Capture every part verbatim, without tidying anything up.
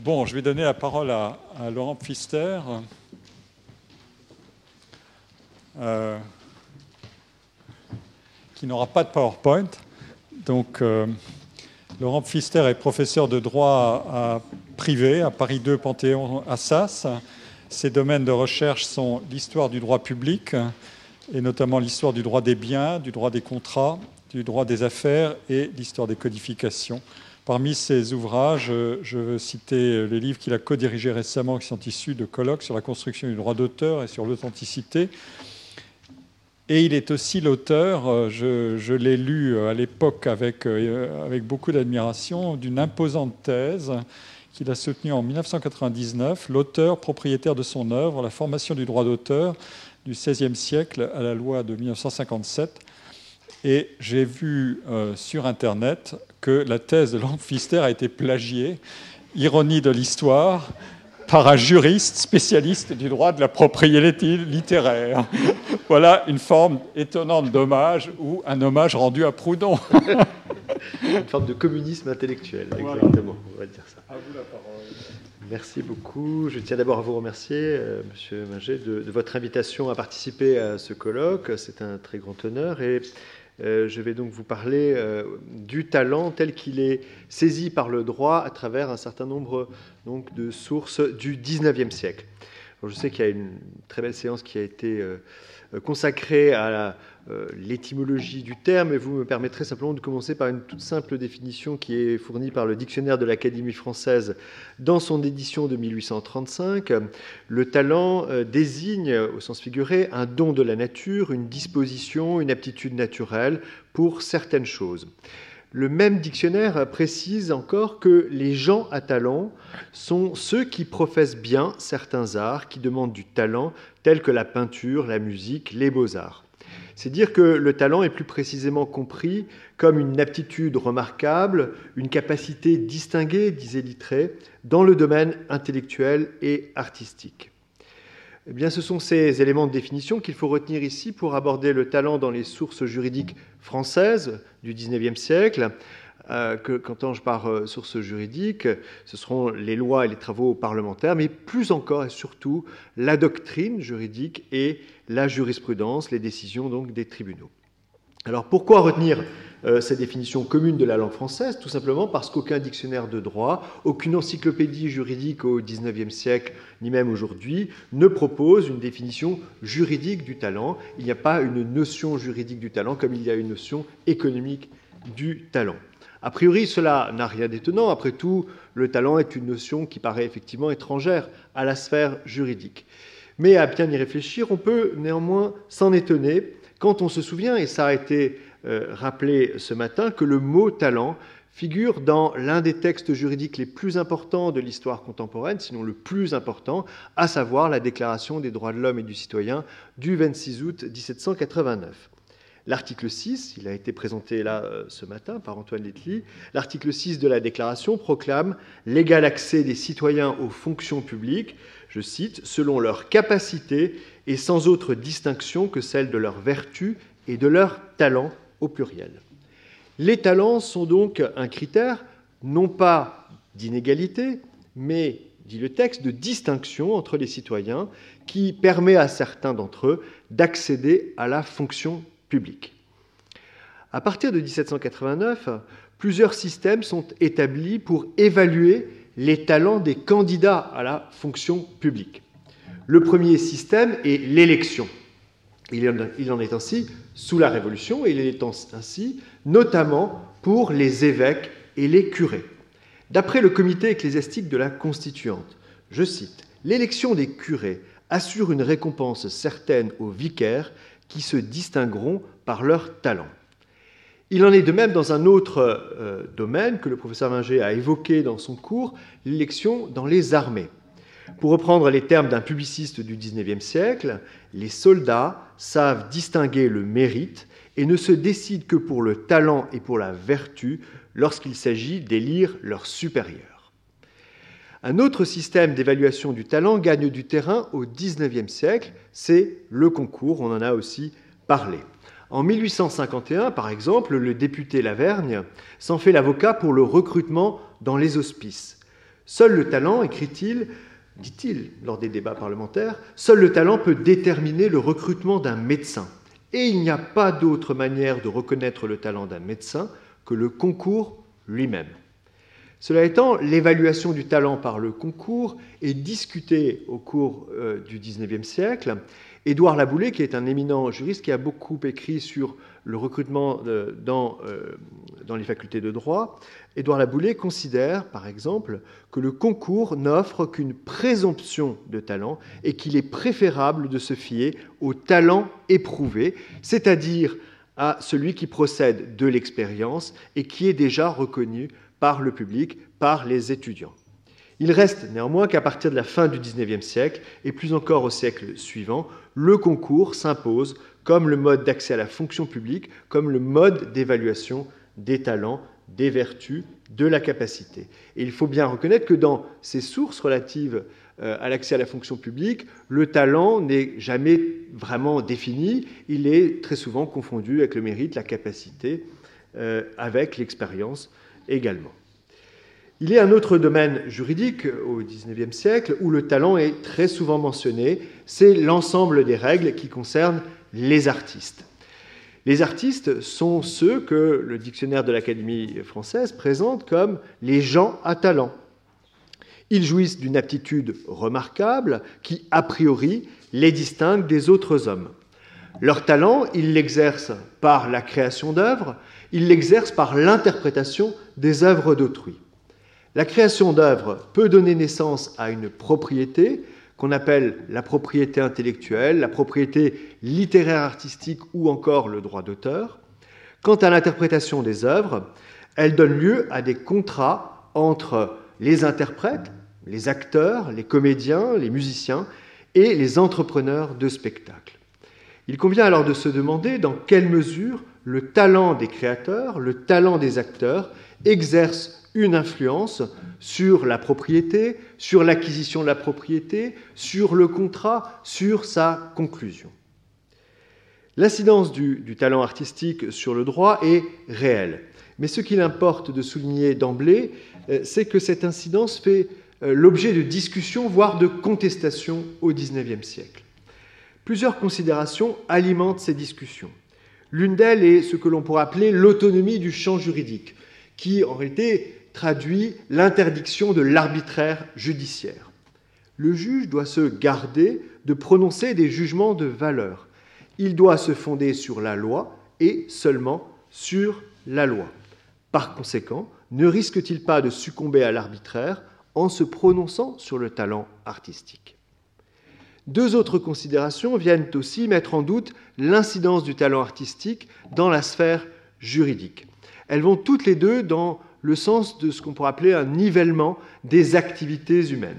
Bon, je vais donner la parole à, à Laurent Pfister, euh, qui n'aura pas de PowerPoint. Donc, euh, Laurent Pfister est professeur de droit à, à privé à Paris deux Panthéon-Assas. Ses domaines de recherche sont l'histoire du droit public, et notamment l'histoire du droit des biens, du droit des contrats, du droit des affaires et l'histoire des codifications. Parmi ses ouvrages, je veux citer les livres qu'il a co-dirigés récemment, qui sont issus de colloques sur la construction du droit d'auteur et sur l'authenticité. Et il est aussi l'auteur, je, je l'ai lu à l'époque avec, avec beaucoup d'admiration, d'une imposante thèse qu'il a soutenue en mille neuf cent quatre-vingt-dix-neuf, l'auteur propriétaire de son œuvre, la formation du droit d'auteur du seizième siècle à la loi de mille neuf cent cinquante-sept. Et j'ai vu euh, sur Internet que la thèse de Laurent Pfister a été plagiée, ironie de l'histoire, par un juriste spécialiste du droit de la propriété littéraire. Voilà une forme étonnante d'hommage, ou un hommage rendu à Proudhon. Une forme de communisme intellectuel, voilà. Exactement, on va dire ça. À vous la parole. Merci beaucoup. Je tiens d'abord à vous remercier, euh, Monsieur Minger, de, de votre invitation à participer à ce colloque. C'est un très grand honneur. Et Euh, je vais donc vous parler euh, du talent tel qu'il est saisi par le droit à travers un certain nombre donc, de sources du dix-neuvième siècle. Alors, je sais qu'il y a une très belle séance qui a été euh, consacrée à la, euh, l'étymologie du terme, et vous me permettrez simplement de commencer par une toute simple définition qui est fournie par le dictionnaire de l'Académie française dans son édition de mille huit cent trente-cinq. Le talent euh, désigne, au sens figuré, un don de la nature, une disposition, une aptitude naturelle pour certaines choses. Le même dictionnaire précise encore que les gens à talent sont ceux qui professent bien certains arts, qui demandent du talent, tels que la peinture, la musique, les beaux-arts. C'est dire que le talent est plus précisément compris comme une aptitude remarquable, une capacité distinguée, disait Littré, dans le domaine intellectuel et artistique. Eh bien, ce sont ces éléments de définition qu'il faut retenir ici pour aborder le talent dans les sources juridiques françaises du dix-neuvième siècle. Euh, que, quand je par euh, sources juridiques, ce seront les lois et les travaux parlementaires, mais plus encore et surtout la doctrine juridique et la jurisprudence, les décisions donc des tribunaux. Alors pourquoi retenir euh, ces définitions communes de la langue française? Tout simplement parce qu'aucun dictionnaire de droit, aucune encyclopédie juridique au dix-neuvième siècle, ni même aujourd'hui, ne propose une définition juridique du talent. Il n'y a pas une notion juridique du talent comme il y a une notion économique du talent. A priori, cela n'a rien d'étonnant. Après tout, le talent est une notion qui paraît effectivement étrangère à la sphère juridique. Mais à bien y réfléchir, on peut néanmoins s'en étonner quand on se souvient, et ça a été euh, rappelé ce matin, que le mot talent figure dans l'un des textes juridiques les plus importants de l'histoire contemporaine, sinon le plus important, à savoir la Déclaration des droits de l'homme et du citoyen du vingt-six août mille sept cent quatre-vingt-neuf. L'article six, il a été présenté là euh, ce matin par Antoine Letely, l'article six de la Déclaration proclame l'égal accès des citoyens aux fonctions publiques, je cite, selon leur capacité et sans autre distinction que celle de leur vertu et de leur talent au pluriel. Les talents sont donc un critère, non pas d'inégalité, mais, dit le texte, de distinction entre les citoyens qui permet à certains d'entre eux d'accéder à la fonction publique. À partir de mille sept cent quatre-vingt-neuf, plusieurs systèmes sont établis pour évaluer les talents des candidats à la fonction publique. Le premier système est l'élection. Il en est ainsi sous la Révolution, et il est ainsi notamment pour les évêques et les curés. D'après le comité ecclésiastique de la Constituante, je cite, « L'élection des curés assure une récompense certaine aux vicaires qui se distingueront par leur talent. » Il en est de même dans un autre euh, domaine que le professeur Minger a évoqué dans son cours, l'élection dans les armées. Pour reprendre les termes d'un publiciste du dix-neuvième siècle, les soldats savent distinguer le mérite et ne se décident que pour le talent et pour la vertu lorsqu'il s'agit d'élire leurs supérieurs. Un autre système d'évaluation du talent gagne du terrain au dix-neuvième siècle, c'est le concours, on en a aussi parlé. En mille huit cent cinquante et un, par exemple, le député Lavergne s'en fait l'avocat pour le recrutement dans les hospices. Seul le talent, écrit-il, dit-il lors des débats parlementaires, seul le talent peut déterminer le recrutement d'un médecin. Et il n'y a pas d'autre manière de reconnaître le talent d'un médecin que le concours lui-même. Cela étant, l'évaluation du talent par le concours est discutée au cours euh, du dix-neuvième siècle. Édouard Laboulé, qui est un éminent juriste qui a beaucoup écrit sur le recrutement de, dans, euh, dans les facultés de droit, Édouard Laboulé considère, par exemple, que le concours n'offre qu'une présomption de talent et qu'il est préférable de se fier au talent éprouvé, c'est-à-dire à celui qui procède de l'expérience et qui est déjà reconnu par le public, par les étudiants. Il reste néanmoins qu'à partir de la fin du dix-neuvième siècle, et plus encore au siècle suivant, le concours s'impose comme le mode d'accès à la fonction publique, comme le mode d'évaluation des talents, des vertus, de la capacité. Et il faut bien reconnaître que dans ces sources relatives à l'accès à la fonction publique, le talent n'est jamais vraiment défini, il est très souvent confondu avec le mérite, la capacité, euh, avec l'expérience également. Il y a un autre domaine juridique au dix-neuvième siècle où le talent est très souvent mentionné, c'est l'ensemble des règles qui concernent les artistes. Les artistes sont ceux que le dictionnaire de l'Académie française présente comme les gens à talent. Ils jouissent d'une aptitude remarquable qui, a priori, les distingue des autres hommes. Leur talent, ils l'exercent par la création d'œuvres, ils l'exercent par l'interprétation des œuvres d'autrui. La création d'œuvres peut donner naissance à une propriété qu'on appelle la propriété intellectuelle, la propriété littéraire artistique ou encore le droit d'auteur. Quant à l'interprétation des œuvres, elle donne lieu à des contrats entre les interprètes, les acteurs, les comédiens, les musiciens et les entrepreneurs de spectacles. Il convient alors de se demander dans quelle mesure le talent des créateurs, le talent des acteurs exerce une influence sur la propriété, sur l'acquisition de la propriété, sur le contrat, sur sa conclusion. L'incidence du, du talent artistique sur le droit est réelle. Mais ce qu'il importe de souligner d'emblée, c'est que cette incidence fait l'objet de discussions, voire de contestations au dix-neuvième siècle. Plusieurs considérations alimentent ces discussions. L'une d'elles est ce que l'on pourrait appeler l'autonomie du champ juridique, qui en réalité traduit l'interdiction de l'arbitraire judiciaire. Le juge doit se garder de prononcer des jugements de valeur. Il doit se fonder sur la loi et seulement sur la loi. Par conséquent, ne risque-t-il pas de succomber à l'arbitraire en se prononçant sur le talent artistique ? Deux autres considérations viennent aussi mettre en doute l'incidence du talent artistique dans la sphère juridique. Elles vont toutes les deux dans le sens de ce qu'on pourrait appeler un nivellement des activités humaines.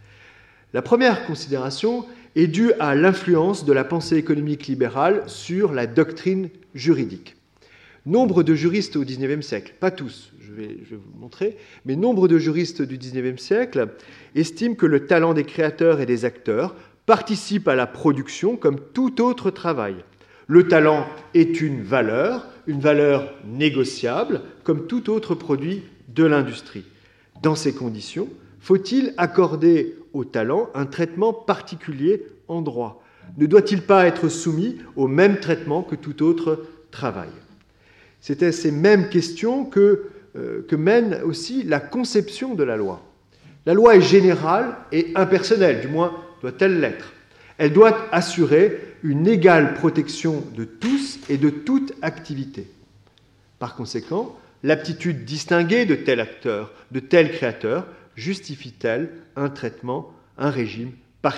La première considération est due à l'influence de la pensée économique libérale sur la doctrine juridique. Nombre de juristes au dix-neuvième siècle, pas tous, je vais, je vais vous le montrer, mais nombre de juristes du dix-neuvième siècle estiment que le talent des créateurs et des acteurs participe à la production comme tout autre travail. Le talent est une valeur, une valeur négociable, comme tout autre produit de l'industrie. Dans ces conditions, faut-il accorder au talent un traitement particulier en droit ? Ne doit-il pas être soumis au même traitement que tout autre travail ? C'est à ces mêmes questions que, euh, que mène aussi la conception de la loi. La loi est générale et impersonnelle, du moins doit-elle l'être. Elle doit assurer une égale protection de tous et de toute activité. Par conséquent, l'aptitude distinguée de tel acteur, de tel créateur, justifie-t-elle un traitement, un régime particulier ?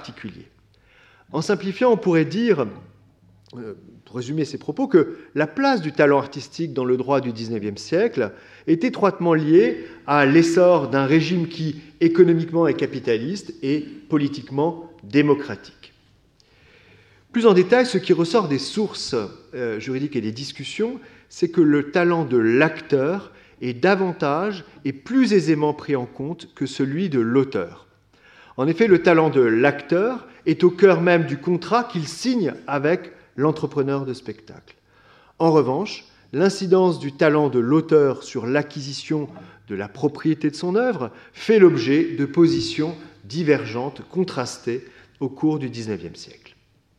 En simplifiant, on pourrait dire, pour résumer ces propos, que la place du talent artistique dans le droit du dix-neuvième siècle est étroitement liée à l'essor d'un régime qui, économiquement, est capitaliste et politiquement démocratique. Plus en détail, ce qui ressort des sources euh, juridiques et des discussions, c'est que le talent de l'acteur est davantage et plus aisément pris en compte que celui de l'auteur. En effet, le talent de l'acteur est au cœur même du contrat qu'il signe avec l'entrepreneur de spectacle. En revanche, l'incidence du talent de l'auteur sur l'acquisition de la propriété de son œuvre fait l'objet de positions divergentes, contrastées au cours du dix-neuvième siècle.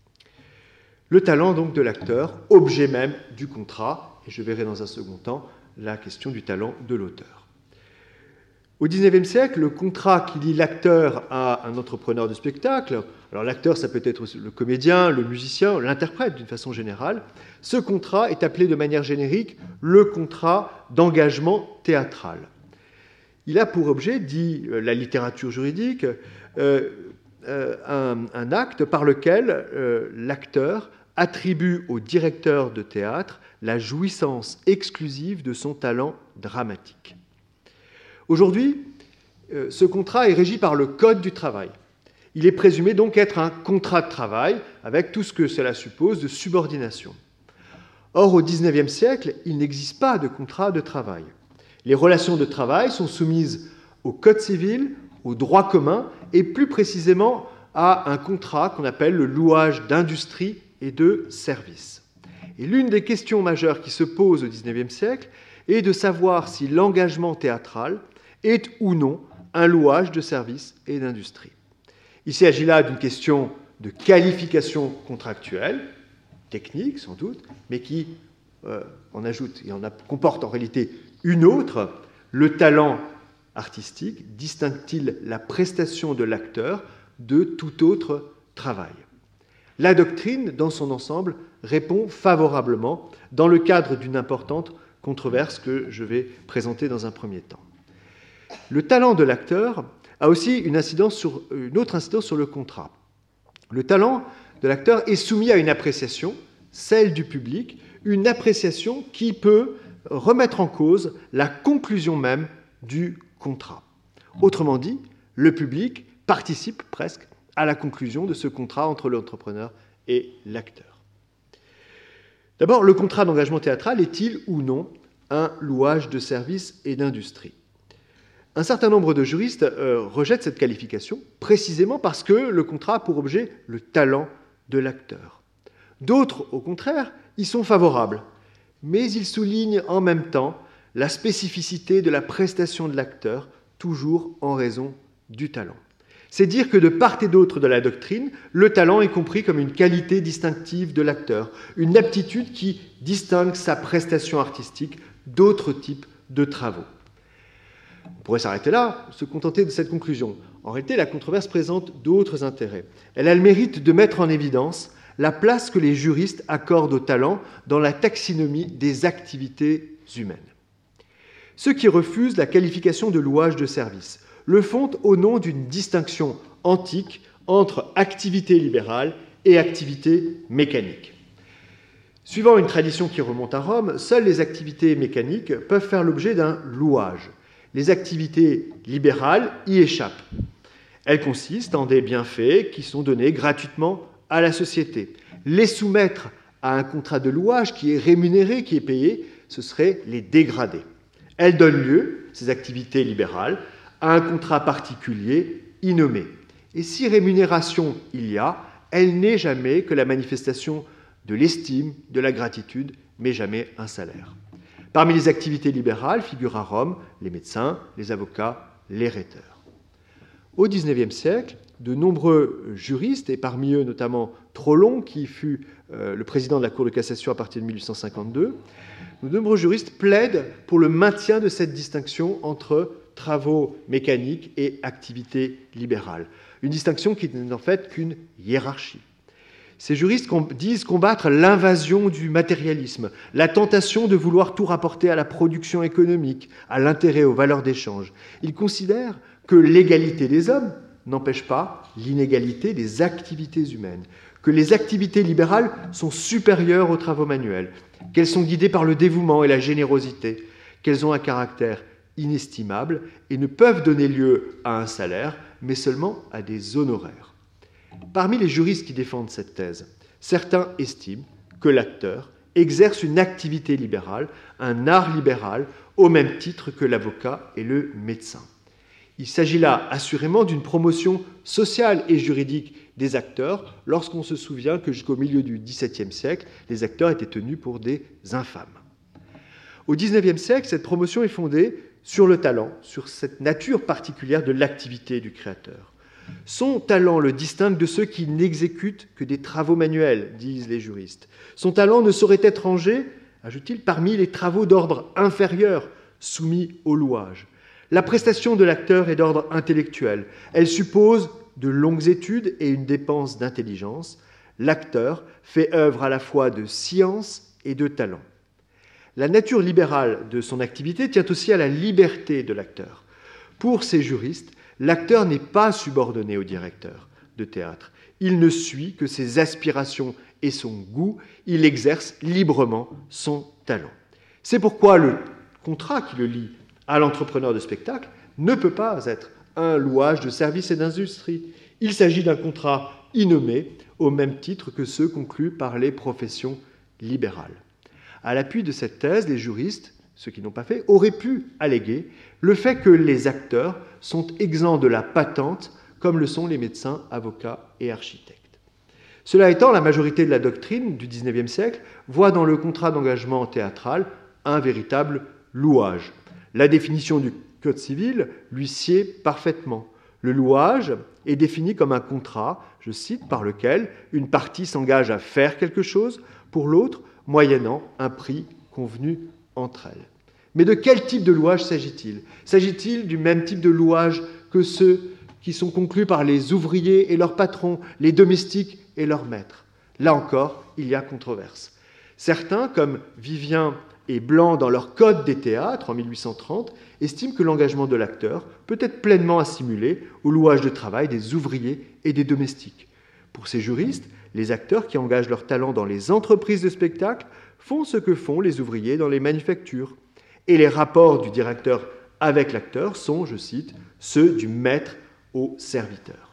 Le talent donc de l'acteur, objet même du contrat, et je verrai dans un second temps la question du talent de l'auteur. Au dix-neuvième siècle, le contrat qui lie l'acteur à un entrepreneur de spectacle, alors l'acteur ça peut être le comédien, le musicien, l'interprète d'une façon générale, ce contrat est appelé de manière générique le contrat d'engagement théâtral. Il a pour objet, dit la littérature juridique, euh, euh, un, un acte par lequel euh, l'acteur attribue au directeur de théâtre la jouissance exclusive de son talent dramatique. Aujourd'hui, euh, ce contrat est régi par le Code du travail. Il est présumé donc être un contrat de travail, avec tout ce que cela suppose de subordination. Or, au dix-neuvième siècle, il n'existe pas de contrat de travail. Les relations de travail sont soumises au Code civil, au droit commun, et plus précisément à un contrat qu'on appelle le louage d'industrie et de service. Et l'une des questions majeures qui se posent au dix-neuvième siècle est de savoir si l'engagement théâtral est ou non un louage de service et d'industrie. Il s'agit là d'une question de qualification contractuelle, technique sans doute, mais qui euh, en ajoute et en comporte en réalité une autre. Le talent artistique distingue-t-il la prestation de l'acteur de tout autre travail? La doctrine, dans son ensemble, répond favorablement dans le cadre d'une importante controverse que je vais présenter dans un premier temps. Le talent de l'acteur a aussi une, incidence sur, une autre incidence sur le contrat. Le talent de l'acteur est soumis à une appréciation, celle du public, une appréciation qui peut remettre en cause la conclusion même du contrat. Autrement dit, le public participe presque à la conclusion de ce contrat entre l'entrepreneur et l'acteur. D'abord, le contrat d'engagement théâtral est-il ou non un louage de service et d'industrie? Un certain nombre de juristes euh, rejettent cette qualification, précisément parce que le contrat a pour objet le talent de l'acteur. D'autres, au contraire, y sont favorables, mais ils soulignent en même temps la spécificité de la prestation de l'acteur, toujours en raison du talent. C'est dire que de part et d'autre de la doctrine, le talent est compris comme une qualité distinctive de l'acteur, une aptitude qui distingue sa prestation artistique d'autres types de travaux. On pourrait s'arrêter là, se contenter de cette conclusion. En réalité, la controverse présente d'autres intérêts. Elle a le mérite de mettre en évidence la place que les juristes accordent au talent dans la taxinomie des activités humaines. Ceux qui refusent la qualification de louage de service le font au nom d'une distinction antique entre activité libérale et activité mécanique. Suivant une tradition qui remonte à Rome, seules les activités mécaniques peuvent faire l'objet d'un louage. Les activités libérales y échappent. Elles consistent en des bienfaits qui sont donnés gratuitement à la société. Les soumettre à un contrat de louage qui est rémunéré, qui est payé, ce serait les dégrader. Elles donnent lieu, ces activités libérales, à un contrat particulier innommé. Et si rémunération il y a, elle n'est jamais que la manifestation de l'estime, de la gratitude, mais jamais un salaire. Parmi les activités libérales figurent à Rome les médecins, les avocats, les rhéteurs. Au dix-neuvième siècle, de nombreux juristes, et parmi eux notamment Trollon, qui fut euh, le président de la Cour de cassation à partir de mille huit cent cinquante-deux, de nombreux juristes plaident pour le maintien de cette distinction entre travaux mécaniques et activités libérales. Une distinction qui n'est en fait qu'une hiérarchie. Ces juristes disent combattre l'invasion du matérialisme, la tentation de vouloir tout rapporter à la production économique, à l'intérêt, aux valeurs d'échange. Ils considèrent que l'égalité des hommes n'empêche pas l'inégalité des activités humaines, que les activités libérales sont supérieures aux travaux manuels, qu'elles sont guidées par le dévouement et la générosité, qu'elles ont un caractère inestimable et ne peuvent donner lieu à un salaire, mais seulement à des honoraires. Parmi les juristes qui défendent cette thèse, certains estiment que l'acteur exerce une activité libérale, un art libéral, au même titre que l'avocat et le médecin. Il s'agit là assurément d'une promotion sociale et juridique des acteurs, lorsqu'on se souvient que jusqu'au milieu du dix-septième siècle, les acteurs étaient tenus pour des infâmes. Au dix-neuvième siècle, cette promotion est fondée sur le talent, sur cette nature particulière de l'activité du créateur. Son talent le distingue de ceux qui n'exécutent que des travaux manuels, disent les juristes. Son talent ne saurait être rangé, ajoute-t-il, parmi les travaux d'ordre inférieur soumis au louage. La prestation de l'acteur est d'ordre intellectuel. Elle suppose de longues études et une dépense d'intelligence. L'acteur fait œuvre à la fois de science et de talent. La nature libérale de son activité tient aussi à la liberté de l'acteur. Pour ces juristes, l'acteur n'est pas subordonné au directeur de théâtre. Il ne suit que ses aspirations et son goût. Il exerce librement son talent. C'est pourquoi le contrat qui le lie à l'entrepreneur de spectacle ne peut pas être un louage de services et d'industrie. Il s'agit d'un contrat innommé au même titre que ceux conclus par les professions libérales. À l'appui de cette thèse, les juristes, ceux qui n'ont pas fait, auraient pu alléguer le fait que les acteurs sont exempts de la patente, comme le sont les médecins, avocats et architectes. Cela étant, la majorité de la doctrine du dix-neuvième siècle voit dans le contrat d'engagement théâtral un véritable louage. La définition du Code civil lui sied parfaitement. Le louage est défini comme un contrat, je cite, par lequel une partie s'engage à faire quelque chose pour l'autre, moyennant un prix convenu entre elles. Mais de quel type de louage s'agit-il ? S'agit-il du même type de louage que ceux qui sont conclus par les ouvriers et leurs patrons, les domestiques et leurs maîtres ? Là encore, il y a controverse. Certains, comme Vivien et Blanc dans leur Code des théâtres en mille huit cent trente, estiment que l'engagement de l'acteur peut être pleinement assimilé au louage de travail des ouvriers et des domestiques. Pour ces juristes, les acteurs qui engagent leur talent dans les entreprises de spectacle font ce que font les ouvriers dans les manufactures. Et les rapports du directeur avec l'acteur sont, je cite, ceux du maître au serviteur.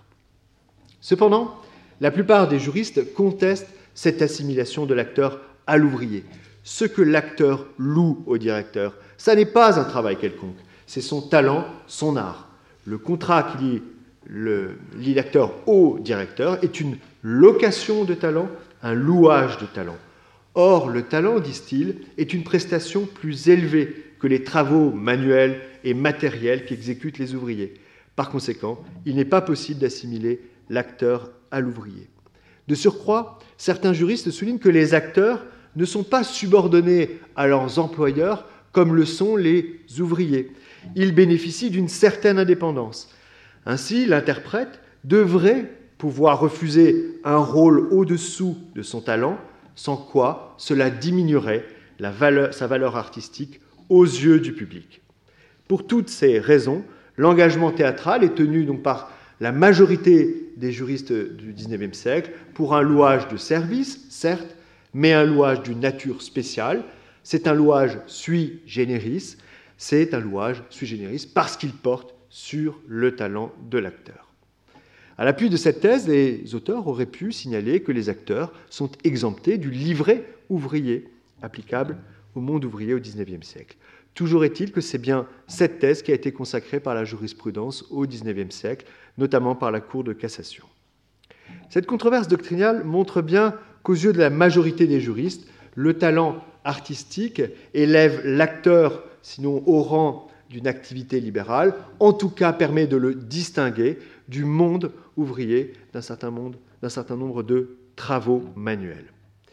Cependant, la plupart des juristes contestent cette assimilation de l'acteur à l'ouvrier. Ce que l'acteur loue au directeur, ça n'est pas un travail quelconque, c'est son talent, son art. Le contrat qui lie, le, lie l'acteur au directeur est une location de talent, un louage de talent. Or, le talent, disent-ils, est une prestation plus élevée que les travaux manuels et matériels qu'exécutent les ouvriers. Par conséquent, il n'est pas possible d'assimiler l'acteur à l'ouvrier. De surcroît, certains juristes soulignent que les acteurs ne sont pas subordonnés à leurs employeurs comme le sont les ouvriers. Ils bénéficient d'une certaine indépendance. Ainsi, l'interprète devrait pouvoir refuser un rôle au-dessous de son talent, sans quoi cela diminuerait la valeur, sa valeur artistique aux yeux du public. Pour toutes ces raisons, l'engagement théâtral est tenu donc par la majorité des juristes du dix-neuvième siècle pour un louage de service, certes, mais un louage d'une nature spéciale. C'est un louage sui generis, c'est un louage sui generis parce qu'il porte sur le talent de l'acteur. À l'appui de cette thèse, les auteurs auraient pu signaler que les acteurs sont exemptés du livret ouvrier applicable au monde ouvrier au dix-neuvième siècle. Toujours est-il que c'est bien cette thèse qui a été consacrée par la jurisprudence au dix-neuvième siècle, notamment par la Cour de cassation. Cette controverse doctrinale montre bien qu'aux yeux de la majorité des juristes, le talent artistique élève l'acteur, sinon au rang d'une activité libérale, en tout cas permet de le distinguer du monde ouvrier, d'un certain, monde, d'un certain nombre de travaux manuels.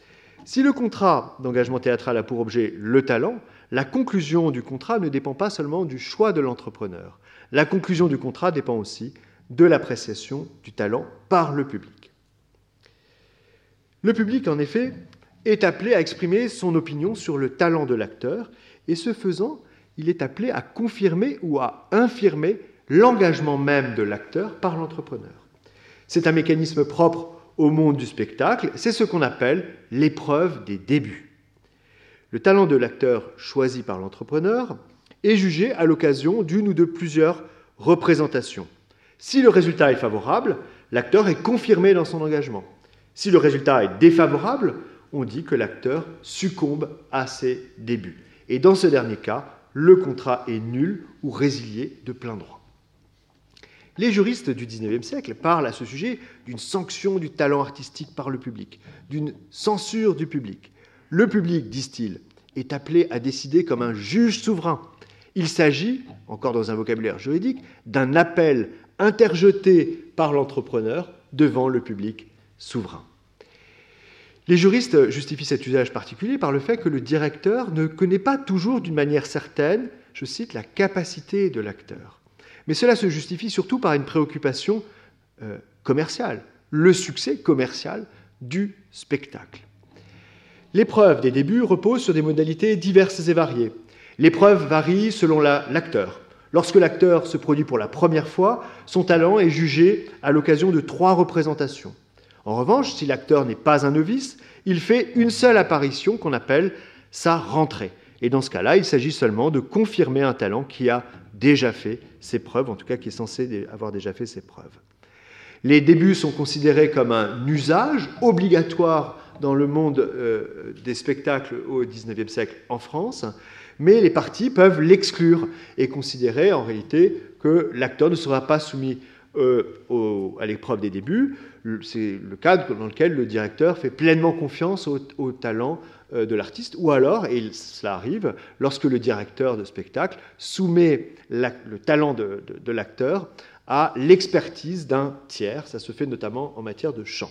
Si le contrat d'engagement théâtral a pour objet le talent, la conclusion du contrat ne dépend pas seulement du choix de l'entrepreneur. La conclusion du contrat dépend aussi de l'appréciation du talent par le public. Le public, en effet, est appelé à exprimer son opinion sur le talent de l'acteur, et ce faisant, il est appelé à confirmer ou à infirmer l'engagement même de l'acteur par l'entrepreneur. C'est un mécanisme propre au monde du spectacle, c'est ce qu'on appelle l'épreuve des débuts. Le talent de l'acteur choisi par l'entrepreneur est jugé à l'occasion d'une ou de plusieurs représentations. Si le résultat est favorable, l'acteur est confirmé dans son engagement. Si le résultat est défavorable, on dit que l'acteur succombe à ses débuts. Et dans ce dernier cas, le contrat est nul ou résilié de plein droit. Les juristes du dix-neuvième siècle parlent à ce sujet d'une sanction du talent artistique par le public, d'une censure du public. Le public, disent-ils, est appelé à décider comme un juge souverain. Il s'agit, encore dans un vocabulaire juridique, d'un appel interjeté par l'entrepreneur devant le public souverain. Les juristes justifient cet usage particulier par le fait que le directeur ne connaît pas toujours d'une manière certaine, je cite, la capacité de l'acteur. Mais cela se justifie surtout par une préoccupation euh, commerciale, le succès commercial du spectacle. L'épreuve des débuts repose sur des modalités diverses et variées. L'épreuve varie selon la, l'acteur. Lorsque l'acteur se produit pour la première fois, son talent est jugé à l'occasion de trois représentations. En revanche, si l'acteur n'est pas un novice, il fait une seule apparition qu'on appelle sa rentrée. Et dans ce cas-là, il s'agit seulement de confirmer un talent qui a déjà fait ses preuves, en tout cas qui est censé avoir déjà fait ses preuves. Les débuts sont considérés comme un usage obligatoire dans le monde euh, des spectacles au dix-neuvième siècle en France, mais les parties peuvent l'exclure et considérer en réalité que l'acteur ne sera pas soumis euh, au, à l'épreuve des débuts. C'est le cadre dans lequel le directeur fait pleinement confiance au, au talent euh, de l'artiste, ou alors, et cela arrive, lorsque le directeur de spectacle soumet la, le talent de, de, de l'acteur à l'expertise d'un tiers. Ça se fait notamment en matière de chant.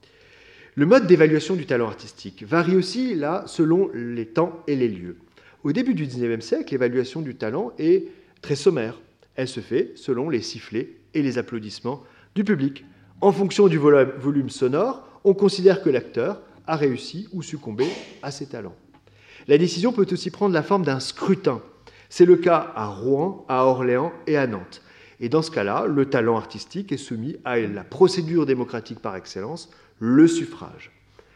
Le mode d'évaluation du talent artistique varie aussi là selon les temps et les lieux. Au début du dix-neuvième siècle, l'évaluation du talent est très sommaire. Elle se fait selon les sifflets et les applaudissements du public. En fonction du volume sonore, on considère que l'acteur a réussi ou succombé à ses talents. La décision peut aussi prendre la forme d'un scrutin. C'est le cas à Rouen, à Orléans et à Nantes. Et dans ce cas-là, le talent artistique est soumis à la procédure démocratique par excellence, le suffrage.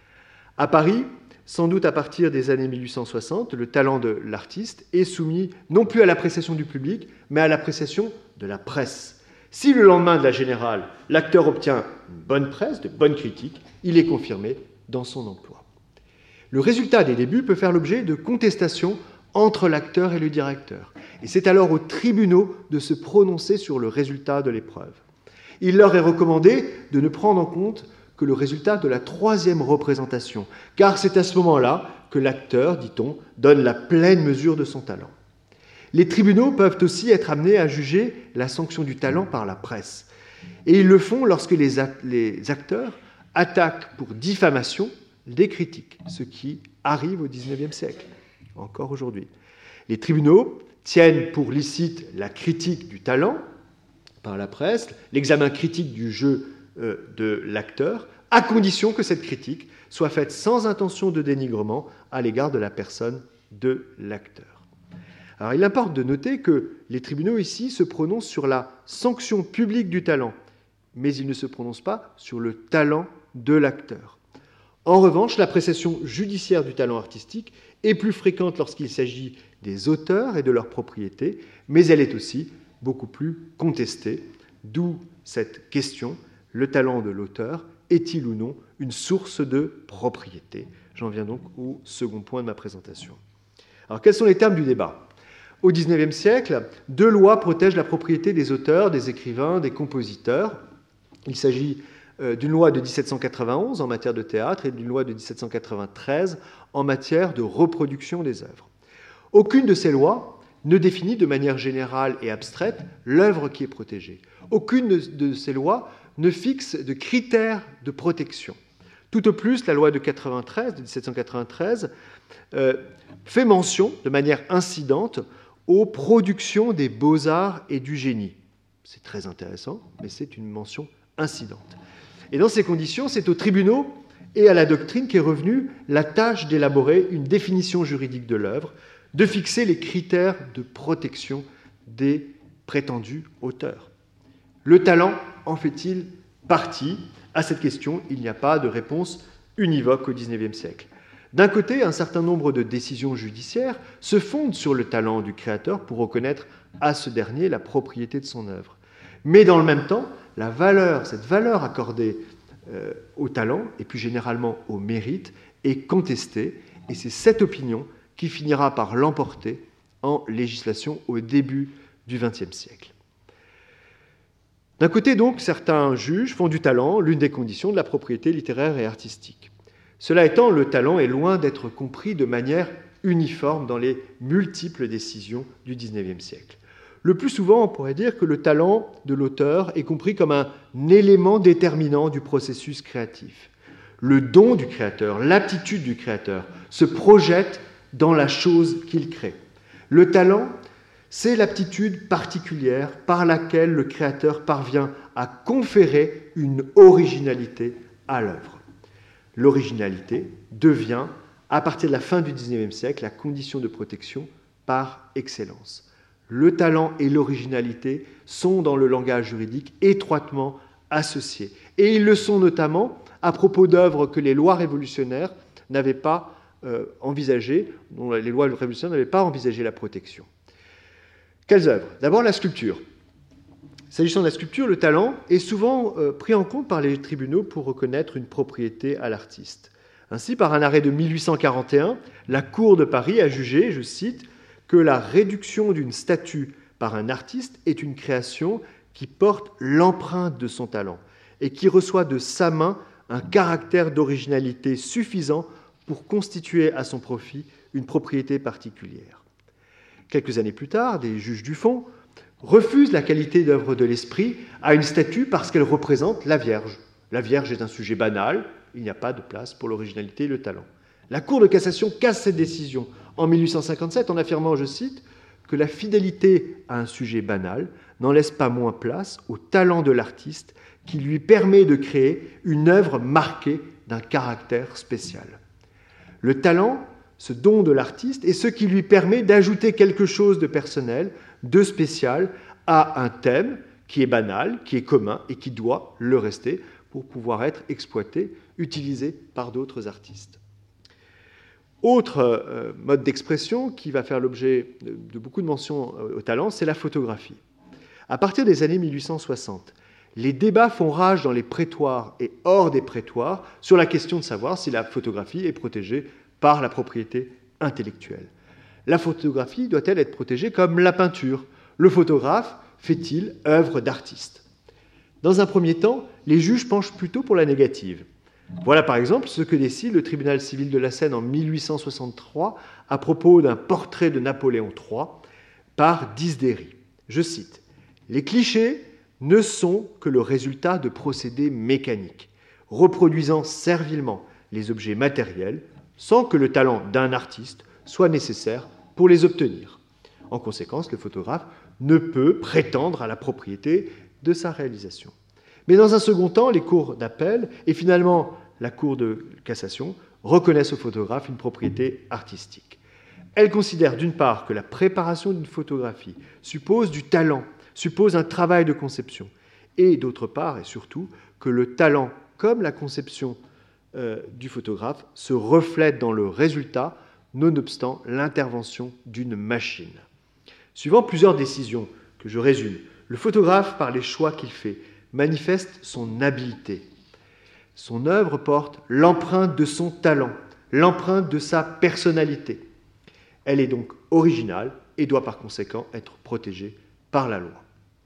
À Paris, sans doute à partir des années mille huit cent soixante, le talent de l'artiste est soumis non plus à l'appréciation du public, mais à l'appréciation de la presse. Si le lendemain de la Générale, l'acteur obtient une bonne presse, de bonnes critiques, il est confirmé dans son emploi. Le résultat des débuts peut faire l'objet de contestations entre l'acteur et le directeur. Et c'est alors aux tribunaux de se prononcer sur le résultat de l'épreuve. Il leur est recommandé de ne prendre en compte que le résultat de la troisième représentation, car c'est à ce moment-là que l'acteur, dit-on, donne la pleine mesure de son talent. Les tribunaux peuvent aussi être amenés à juger la sanction du talent par la presse. Et ils le font lorsque les, act- les acteurs attaquent pour diffamation des critiques, ce qui arrive au dix-neuvième siècle, encore aujourd'hui. Les tribunaux tiennent pour licite la critique du talent par la presse, l'examen critique du jeu euh, de l'acteur, à condition que cette critique soit faite sans intention de dénigrement à l'égard de la personne de l'acteur. Alors, il importe de noter que les tribunaux ici se prononcent sur la sanction publique du talent, mais ils ne se prononcent pas sur le talent de l'acteur. En revanche, l'appréciation judiciaire du talent artistique est plus fréquente lorsqu'il s'agit des auteurs et de leurs propriétés, mais elle est aussi beaucoup plus contestée, d'où cette question, le talent de l'auteur est-il ou non une source de propriété? J'en viens donc au second point de ma présentation. Alors, quels sont les termes du débat? Au dix-neuvième siècle, deux lois protègent la propriété des auteurs, des écrivains, des compositeurs. Il s'agit d'une loi de dix-sept cent quatre-vingt-onze en matière de théâtre et d'une loi de dix-sept cent quatre-vingt-treize en matière de reproduction des œuvres. Aucune de ces lois ne définit de manière générale et abstraite l'œuvre qui est protégée. Aucune de ces lois ne fixe de critères de protection. Tout au plus, la loi de, quatre-vingt-treize, de dix-sept cent quatre-vingt-treize euh, fait mention de manière incidente aux productions des beaux-arts et du génie. C'est très intéressant, mais c'est une mention incidente. Et dans ces conditions, c'est aux tribunaux et à la doctrine qu'est revenue la tâche d'élaborer une définition juridique de l'œuvre, de fixer les critères de protection des prétendus auteurs. Le talent en fait-il partie? À cette question, il n'y a pas de réponse univoque au dix-neuvième siècle. D'un côté, un certain nombre de décisions judiciaires se fondent sur le talent du créateur pour reconnaître à ce dernier la propriété de son œuvre. Mais dans le même temps, la valeur, cette valeur accordée euh, au talent et plus généralement au mérite est contestée, et c'est cette opinion qui finira par l'emporter en législation au début du vingtième siècle. D'un côté donc, certains juges font du talent l'une des conditions de la propriété littéraire et artistique. Cela étant, le talent est loin d'être compris de manière uniforme dans les multiples décisions du dix-neuvième siècle. Le plus souvent, on pourrait dire que le talent de l'auteur est compris comme un élément déterminant du processus créatif. Le don du créateur, l'aptitude du créateur se projette dans la chose qu'il crée. Le talent, c'est l'aptitude particulière par laquelle le créateur parvient à conférer une originalité à l'œuvre. L'originalité devient, à partir de la fin du dix-neuvième siècle, la condition de protection par excellence. Le talent et l'originalité sont, dans le langage juridique, étroitement associés. Et ils le sont notamment à propos d'œuvres que les lois révolutionnaires n'avaient pas euh, envisagées, dont les lois révolutionnaires n'avaient pas envisagé la protection. Quelles œuvres? D'abord, la sculpture. S'agissant de la sculpture, le talent est souvent euh, pris en compte par les tribunaux pour reconnaître une propriété à l'artiste. Ainsi, par un arrêt de mille huit cent quarante et un, la Cour de Paris a jugé, je cite, que la réduction d'une statue par un artiste est une création qui porte l'empreinte de son talent et qui reçoit de sa main un caractère d'originalité suffisant pour constituer à son profit une propriété particulière. Quelques années plus tard, des juges du fond refusent la qualité d'œuvre de l'esprit à une statue parce qu'elle représente la Vierge. La Vierge est un sujet banal, il n'y a pas de place pour l'originalité et le talent. La Cour de cassation casse cette décision en mille huit cent cinquante-sept en affirmant, je cite, que la fidélité à un sujet banal n'en laisse pas moins place au talent de l'artiste qui lui permet de créer une œuvre marquée d'un caractère spécial. Le talent, ce don de l'artiste, est ce qui lui permet d'ajouter quelque chose de personnel, de spécial, à un thème qui est banal, qui est commun et qui doit le rester pour pouvoir être exploité, utilisé par d'autres artistes. Autre euh, mode d'expression qui va faire l'objet de, de beaucoup de mentions euh, au talent, c'est la photographie. À partir des années mille huit cent soixante, les débats font rage dans les prétoires et hors des prétoires sur la question de savoir si la photographie est protégée par la propriété intellectuelle. La photographie doit-elle être protégée comme la peinture? Le photographe fait-il œuvre d'artiste? Dans un premier temps, les juges penchent plutôt pour la négative. Voilà par exemple ce que décide le tribunal civil de la Seine en mille huit cent soixante-trois à propos d'un portrait de Napoléon trois par Disdéry. Je cite, « Les clichés ne sont que le résultat de procédés mécaniques, reproduisant servilement les objets matériels sans que le talent d'un artiste soit nécessaire pour les obtenir. En conséquence, le photographe ne peut prétendre à la propriété de sa réalisation. » Mais dans un second temps, les cours d'appel et finalement la Cour de cassation reconnaissent au photographe une propriété artistique. Elles considèrent d'une part que la préparation d'une photographie suppose du talent, suppose un travail de conception, et d'autre part et surtout que le talent comme la conception euh, du photographe se reflète dans le résultat, nonobstant l'intervention d'une machine. Suivant plusieurs décisions que je résume, le photographe, par les choix qu'il fait, manifeste son habileté. Son œuvre porte l'empreinte de son talent, l'empreinte de sa personnalité. Elle est donc originale et doit par conséquent être protégée par la loi.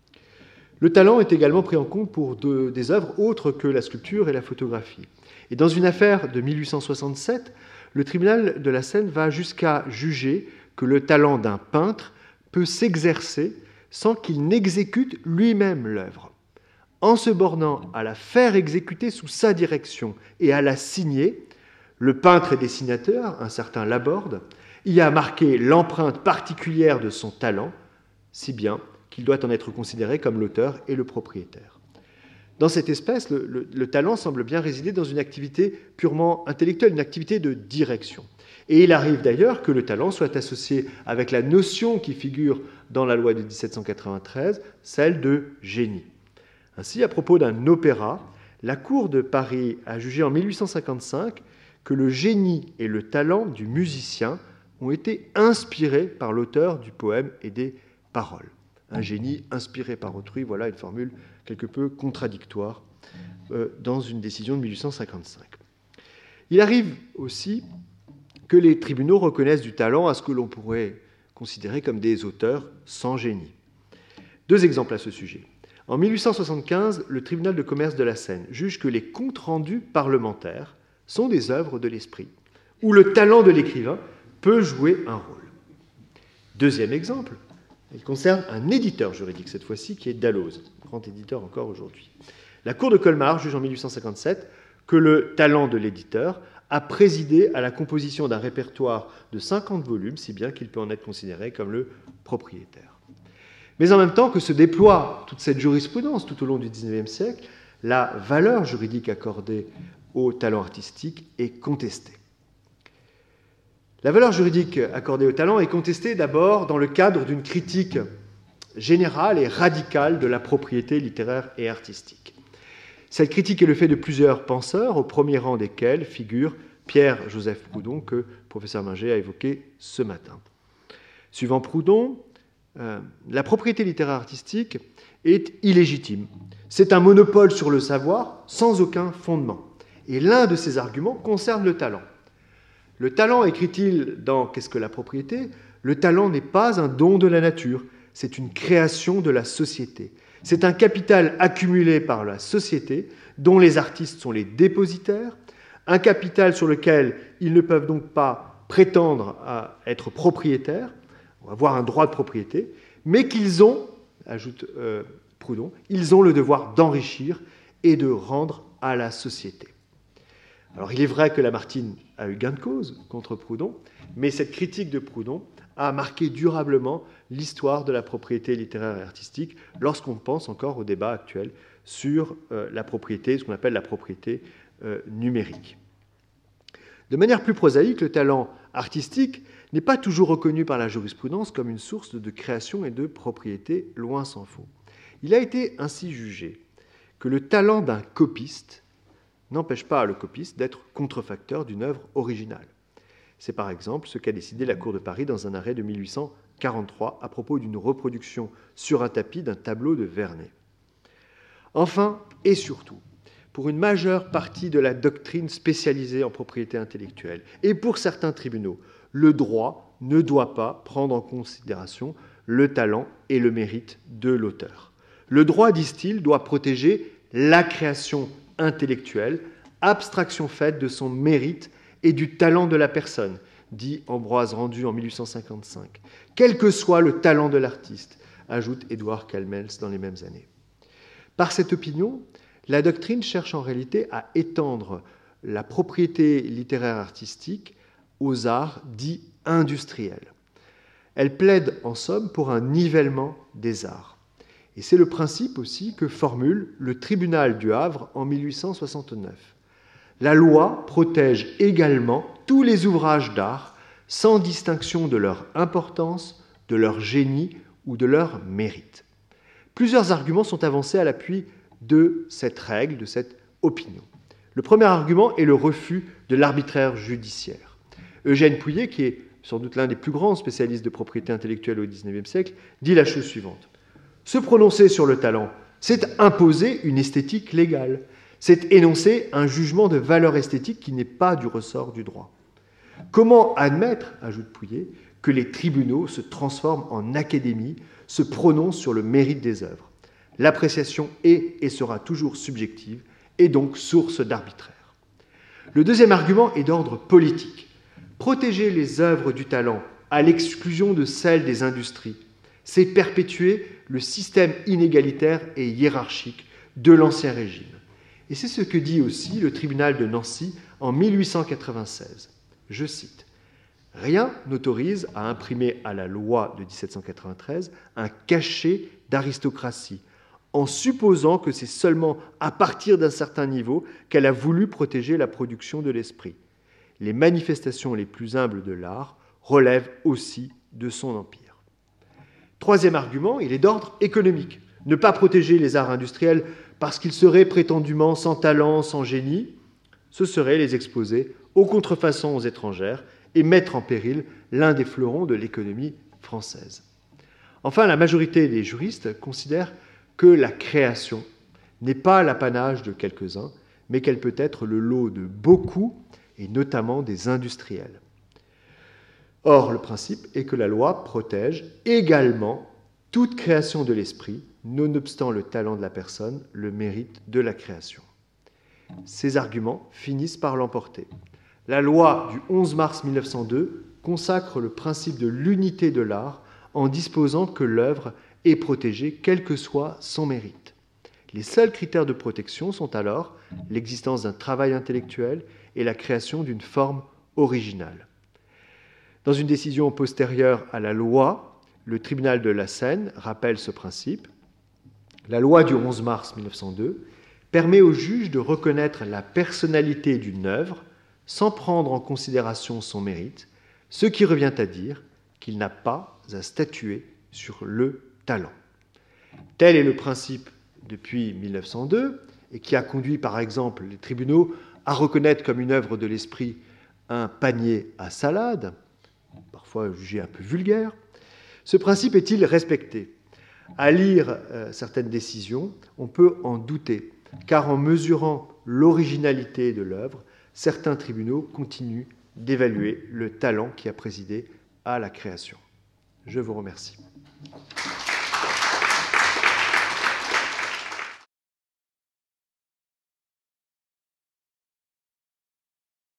Le talent est également pris en compte pour de, des œuvres autres que la sculpture et la photographie. Et dans une affaire de mille huit cent soixante-sept, le tribunal de la Seine va jusqu'à juger que le talent d'un peintre peut s'exercer sans qu'il n'exécute lui-même l'œuvre. En se bornant à la faire exécuter sous sa direction et à la signer, le peintre et dessinateur, un certain Laborde, y a marqué l'empreinte particulière de son talent, si bien qu'il doit en être considéré comme l'auteur et le propriétaire. Dans cette espèce, le, le, le talent semble bien résider dans une activité purement intellectuelle, une activité de direction. Et il arrive d'ailleurs que le talent soit associé avec la notion qui figure dans la loi de dix-sept cent quatre-vingt-treize, celle de génie. Ainsi, à propos d'un opéra, la Cour de Paris a jugé en mille huit cent cinquante-cinq que le génie et le talent du musicien ont été inspirés par l'auteur du poème et des paroles. Un génie inspiré par autrui, voilà une formule quelque peu contradictoire euh, dans une décision de mille huit cent cinquante-cinq. Il arrive aussi que les tribunaux reconnaissent du talent à ce que l'on pourrait considérer comme des auteurs sans génie. Deux exemples à ce sujet. En mille huit cent soixante-quinze, le tribunal de commerce de la Seine juge que les comptes rendus parlementaires sont des œuvres de l'esprit, où le talent de l'écrivain peut jouer un rôle. Deuxième exemple, il concerne un éditeur juridique, cette fois-ci, qui est Dalloz, grand éditeur encore aujourd'hui. La Cour de Colmar juge en mille huit cent cinquante-sept que le talent de l'éditeur a présidé à la composition d'un répertoire de cinquante volumes, si bien qu'il peut en être considéré comme le propriétaire. Mais en même temps que se déploie toute cette jurisprudence tout au long du dix-neuvième siècle, la valeur juridique accordée au talent artistique est contestée. La valeur juridique accordée au talent est contestée d'abord dans le cadre d'une critique générale et radicale de la propriété littéraire et artistique. Cette critique est le fait de plusieurs penseurs, au premier rang desquels figure Pierre-Joseph Proudhon, que le professeur Minger a évoqué ce matin. Suivant Proudhon, euh, la propriété littéraire artistique est illégitime. C'est un monopole sur le savoir sans aucun fondement. Et l'un de ses arguments concerne le talent. Le talent, écrit-il dans Qu'est-ce que la propriété ? Le talent n'est pas un don de la nature, c'est une création de la société. C'est un capital accumulé par la société, dont les artistes sont les dépositaires, un capital sur lequel ils ne peuvent donc pas prétendre à être propriétaires, ou avoir un droit de propriété, mais qu'ils ont, ajoute euh, Proudhon, ils ont le devoir d'enrichir et de rendre à la société. Alors il est vrai que Lamartine a eu gain de cause contre Proudhon, mais cette critique de Proudhon a marqué durablement l'histoire de la propriété littéraire et artistique lorsqu'on pense encore au débat actuel sur euh, la propriété, ce qu'on appelle la propriété euh, numérique. De manière plus prosaïque, le talent artistique n'est pas toujours reconnu par la jurisprudence comme une source de création et de propriété, loin s'en faut. Il a été ainsi jugé que le talent d'un copiste n'empêche pas le copiste d'être contrefacteur d'une œuvre originale. C'est par exemple ce qu'a décidé la Cour de Paris dans un arrêt de mille huit cent quarante-trois à propos d'une reproduction sur un tapis d'un tableau de Vernet. Enfin, et surtout, pour une majeure partie de la doctrine spécialisée en propriété intellectuelle, et pour certains tribunaux, le droit ne doit pas prendre en considération le talent et le mérite de l'auteur. Le droit, disent-ils, doit protéger la création intellectuelle, abstraction faite de son mérite et du talent de la personne, dit Ambroise Rendu en mille huit cent cinquante-cinq, quel que soit le talent de l'artiste, ajoute Édouard Calmels dans les mêmes années. Par cette opinion, la doctrine cherche en réalité à étendre la propriété littéraire artistique aux arts dits industriels. Elle plaide en somme pour un nivellement des arts. Et c'est le principe aussi que formule le tribunal du Havre en mille huit cent soixante-neuf. La loi protège également tous les ouvrages d'art sans distinction de leur importance, de leur génie ou de leur mérite. Plusieurs arguments sont avancés à l'appui de cette règle, de cette opinion. Le premier argument est le refus de l'arbitraire judiciaire. Eugène Pouillet, qui est sans doute l'un des plus grands spécialistes de propriété intellectuelle au dix-neuvième siècle, dit la chose suivante. Se prononcer sur le talent, c'est imposer une esthétique légale. C'est énoncer un jugement de valeur esthétique qui n'est pas du ressort du droit. Comment admettre, ajoute Pouillet, que les tribunaux se transforment en académie, se prononcent sur le mérite des œuvres? L'appréciation est et sera toujours subjective et donc source d'arbitraire. Le deuxième argument est d'ordre politique. Protéger les œuvres du talent à l'exclusion de celles des industries, c'est perpétuer le système inégalitaire et hiérarchique de l'Ancien Régime. Et c'est ce que dit aussi le tribunal de Nancy en mille huit cent quatre-vingt-seize. Je cite, « Rien n'autorise à imprimer à la loi de dix-sept cent quatre-vingt-treize un cachet d'aristocratie, en supposant que c'est seulement à partir d'un certain niveau qu'elle a voulu protéger la production de l'esprit. Les manifestations les plus humbles de l'art relèvent aussi de son empire. » Troisième argument, il est d'ordre économique. Ne pas protéger les arts industriels parce qu'ils seraient prétendument sans talent, sans génie, ce serait les exposer aux contrefaçons aux étrangères et mettre en péril l'un des fleurons de l'économie française. Enfin, la majorité des juristes considèrent que la création n'est pas l'apanage de quelques-uns, mais qu'elle peut être le lot de beaucoup, et notamment des industriels. Or, le principe est que la loi protège également toute création de l'esprit, nonobstant le talent de la personne, le mérite de la création. Ces arguments finissent par l'emporter. La loi du onze mars mille neuf cent deux consacre le principe de l'unité de l'art en disposant que l'œuvre est protégée, quel que soit son mérite. Les seuls critères de protection sont alors l'existence d'un travail intellectuel et la création d'une forme originale. Dans une décision postérieure à la loi, le tribunal de la Seine rappelle ce principe. La loi du onze mars mille neuf cent deux permet au juge de reconnaître la personnalité d'une œuvre sans prendre en considération son mérite, ce qui revient à dire qu'il n'a pas à statuer sur le talent. Tel est le principe depuis mille neuf cent deux et qui a conduit par exemple les tribunaux à reconnaître comme une œuvre de l'esprit un panier à salade, parfois jugé un peu vulgaire. Ce principe est-il respecté ? À lire euh, certaines décisions, on peut en douter, car en mesurant l'originalité de l'œuvre, certains tribunaux continuent d'évaluer le talent qui a présidé à la création. Je vous remercie.